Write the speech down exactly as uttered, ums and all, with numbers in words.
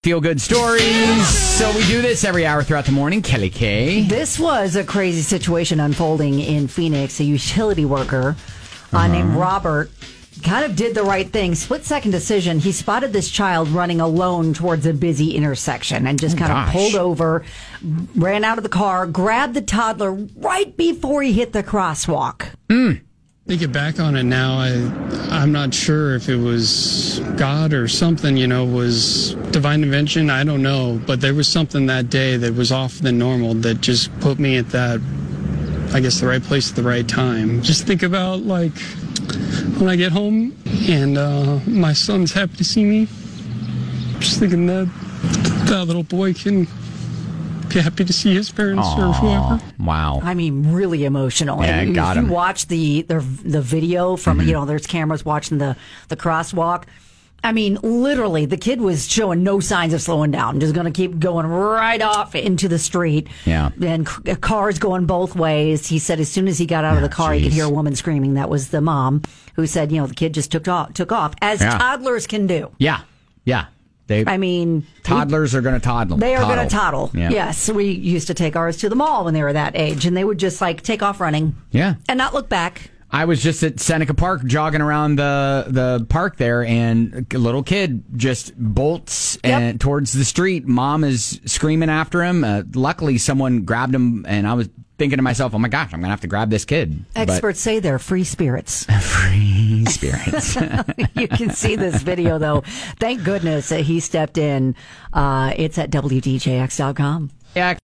feel-good stories. So we do this every hour throughout the morning. Kelly K. This was a crazy situation unfolding in Phoenix. A utility worker uh, uh-huh. named Robert kind of did the right thing. Split-second decision. He spotted this child running alone towards a busy intersection and just oh, kind gosh. of pulled over, ran out of the car, grabbed the toddler right before he hit the crosswalk. Mm. Thinking back on it now, I, I'm not sure if it was God or something, you know, was divine intervention. I don't know. But there was something that day that was off than normal that just put me at that, I guess, the right place at the right time. Just think about, like, when I get home and uh, my son's happy to see me. Just thinking that that little boy can be happy to see his parents Aww, or whoever. Wow. I mean, really emotional. Yeah, and got if him. you watch the, the the video from, mm-hmm. you know, there's cameras watching the, the crosswalk. I mean, literally, the kid was showing no signs of slowing down, just going to keep going right off into the street. Yeah. And c- cars going both ways. He said as soon as he got out of the car, oh, he could hear a woman screaming. That was the mom who said, you know, the kid just took off, took off as yeah. toddlers can do. Yeah. Yeah. They, I mean, toddlers we, are going to toddle. They are toddle. going to toddle. Yeah. Yes. We used to take ours to the mall when they were that age, and they would just like take off running. Yeah. And not look back. I was just at Seneca Park jogging around the, the park there, and a little kid just bolts Yep. and towards the street. Mom is screaming after him. Uh, luckily, someone grabbed him, and I was thinking to myself, oh my gosh, I'm going to have to grab this kid. Experts but, say they're free spirits. Free spirits. You can see this video, though. Thank goodness that he stepped in. Uh, it's at W D J X dot com. Yeah.